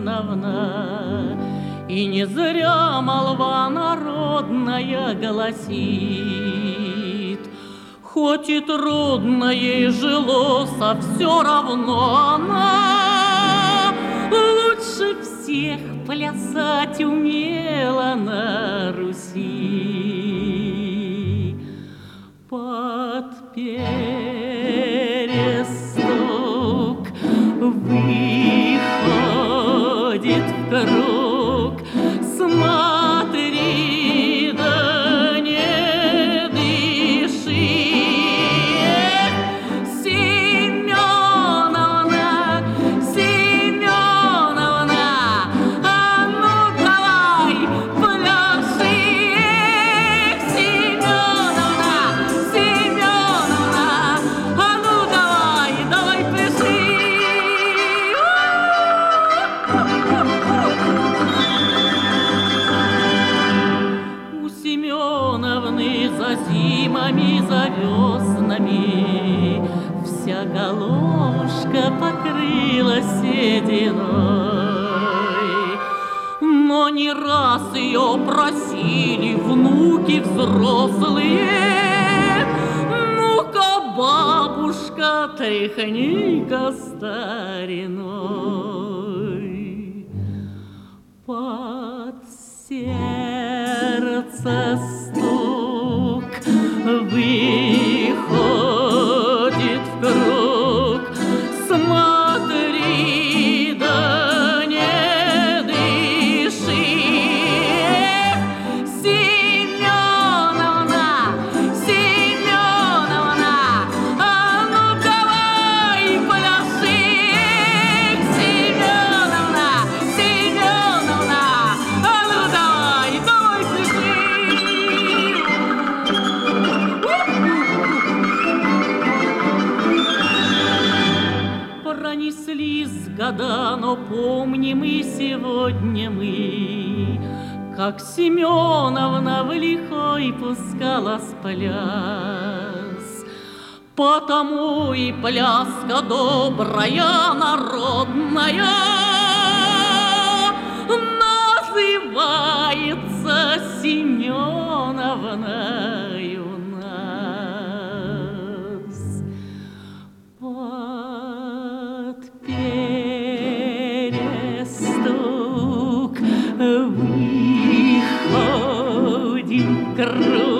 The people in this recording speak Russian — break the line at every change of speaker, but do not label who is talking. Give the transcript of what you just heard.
Семеновна, и не зря молва народная голосит. Хоть и трудно ей жилось, а все равно она лучше всех плясать умела на Руси. Под перестук выходит в круг. Смотри, да не дыши. Семеновна, Семеновна, а ну давай пляши. Семеновна, Семеновна, а ну давай, давай пляши. У Семеновны за зимами, за веснами вся головушка покрылась сединой. Но не раз ее просили внуки взрослые: ну-ка, бабушка, тряхни-ка стариной. Под сердце стук выходит в круг. Смотри, да не дыши. Семеновна, Семеновна, а ну давай пляши. Семеновна, Семеновна, а ну давай, давай пляши. Пронеслись года, но помним и сегодня мы, как Семеновна в лихой пускала с пляс. Потому и пляска добрая, народная, называется Семеновною нас. Под перестук выходим в круг.